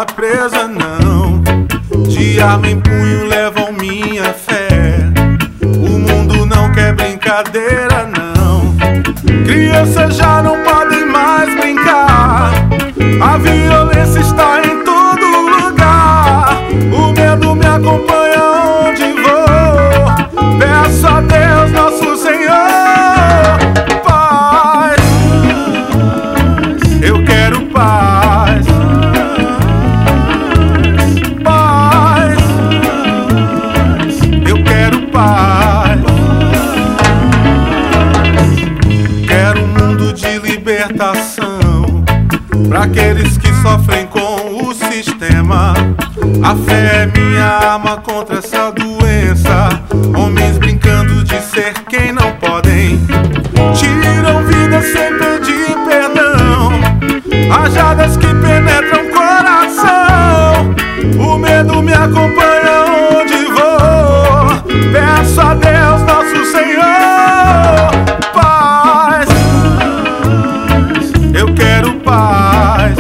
será presa, não. De arma em punho levam minha fé. O mundo não quer brincadeira, não. Crianças já não podem mais brincar. A violência está em todo lugar. O medo me acompanha onde vou. Peço a Deus, nosso Senhor, paz. Eu quero paz. Paz. Eu quero paz. Quero um mundo de libertação para aqueles que sofrem com o sistema. A fé é minha arma contra essa doença. Homens brincando de ser quem não podem, tiram vida sem pedir perdão. Rajadas que penetram o coração. O medo me acompanha onde vou. Peço a Deus, nosso Senhor, paz. Eu quero paz.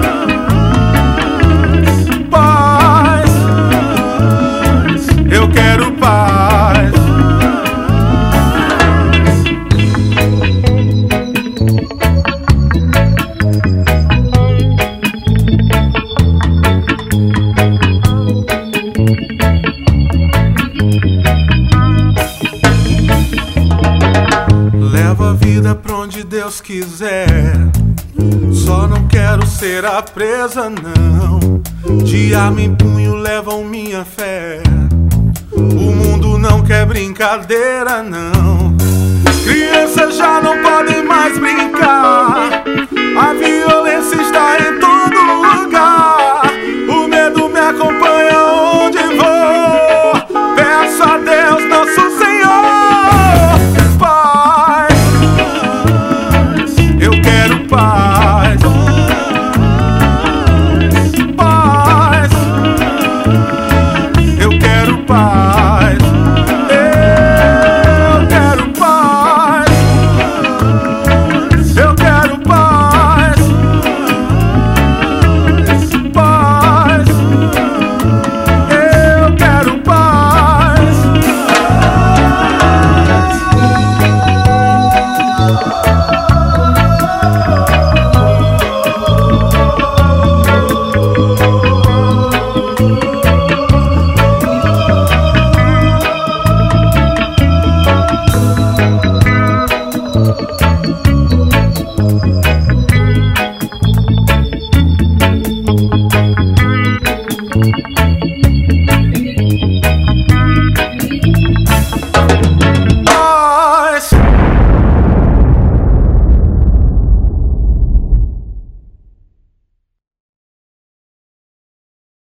Paz. Eu quero paz. Leva a vida pra onde Deus quiser. Só não quero ser a presa, não. De arma em punho levam minha fé. O mundo não quer brincadeira, não. Crianças já não podem mais brincar. A violência está em todo